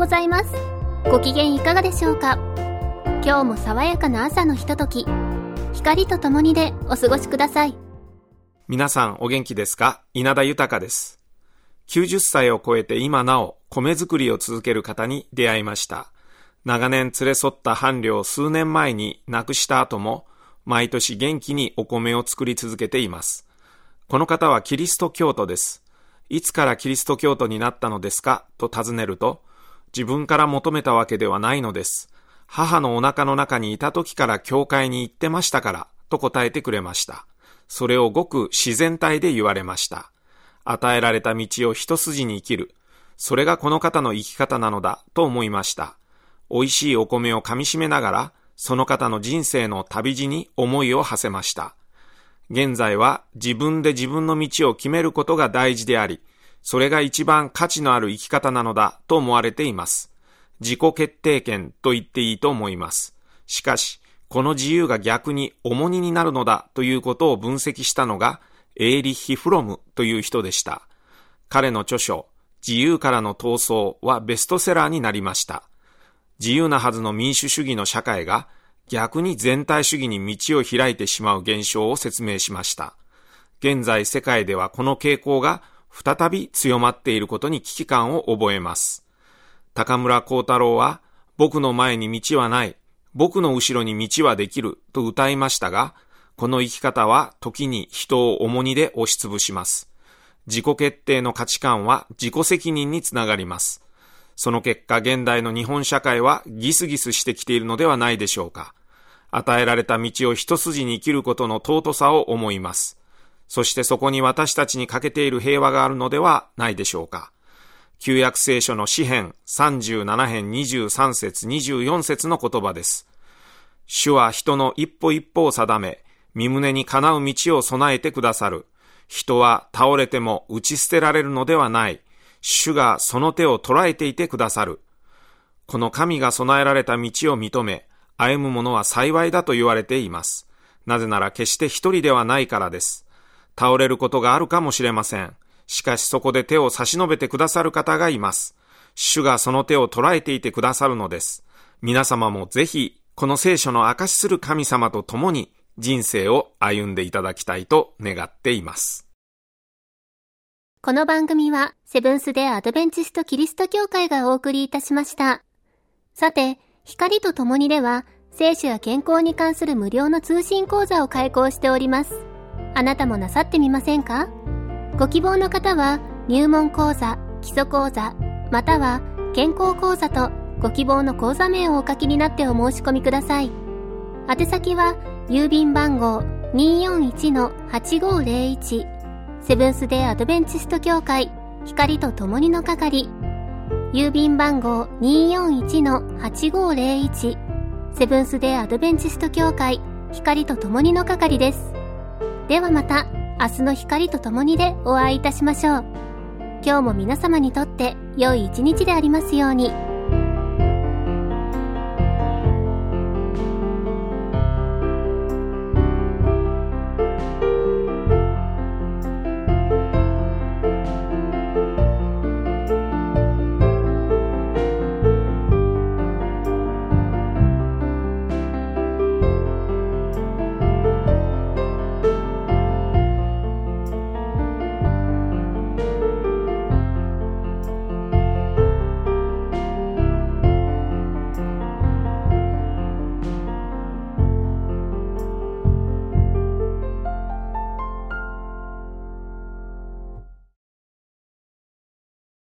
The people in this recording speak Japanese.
ございます。ご機嫌いかがでしょうか。今日も爽やかな朝のひととき、光とともにでお過ごしください。 皆さんお元気ですか？稲田豊です。90歳を超えて今なお米作りを続ける方に出会いました。長年連れ添った伴侶を数年前に亡くした後も毎年元気にお米を作り続けています。この方はキリスト教徒です。いつからキリスト教徒になったのですかと尋ねると、自分から求めたわけではないのです。母のお腹の中にいた時から教会に行ってましたからと答えてくれました。それをごく自然体で言われました。与えられた道を一筋に生きる。それがこの方の生き方なのだと思いました。美味しいお米を噛み締めながら、その方の人生の旅路に思いを馳せました。現在は自分で自分の道を決めることが大事であり、それが一番価値のある生き方なのだと思われています。自己決定権と言っていいと思います。しかし、この自由が逆に重荷になるのだということを分析したのがエーリッヒ・フロムという人でした。彼の著書、自由からの闘争はベストセラーになりました。自由なはずの民主主義の社会が逆に全体主義に道を開いてしまう現象を説明しました。現在世界ではこの傾向が再び強まっていることに危機感を覚えます。高村光太郎は、僕の前に道はない、僕の後ろに道はできると歌いましたが、この生き方は時に人を重荷で押しつぶします。自己決定の価値観は自己責任につながります。その結果、現代の日本社会はギスギスしてきているのではないでしょうか。与えられた道を一筋に生きることの尊さを思います。そしてそこに私たちに欠けている平和があるのではないでしょうか。旧約聖書の詩編37編23節24節の言葉です。主は人の一歩一歩を定め、身胸にかなう道を備えてくださる。人は倒れても打ち捨てられるのではない。主がその手を捉えていてくださる。この神が備えられた道を認め、歩む者は幸いだと言われています。なぜなら決して一人ではないからです。倒れることがあるかもしれません。しかしそこで手を差し伸べてくださる方がいます。主がその手を捉えていてくださるのです。皆様もぜひ、この聖書の証しする神様と共に人生を歩んでいただきたいと願っています。 この番組はセブンス・デ・アドベンチスト・キリスト教会がお送りいたしました。さて、光とともにでは聖書や健康に関する無料の通信講座を開講しております。あなたもなさってみませんか？ご希望の方は入門講座、基礎講座、または健康講座とご希望の講座名をお書きになってお申し込みください。宛先は郵便番号 241-8501 セブンス・デ・アドベンチスト教会光とともにの係、郵便番号 241-8501 セブンス・デ・アドベンチスト教会光とともにの係です。ではまた明日の光とともにでお会いいたしましょう。今日も皆様にとって良い一日でありますように。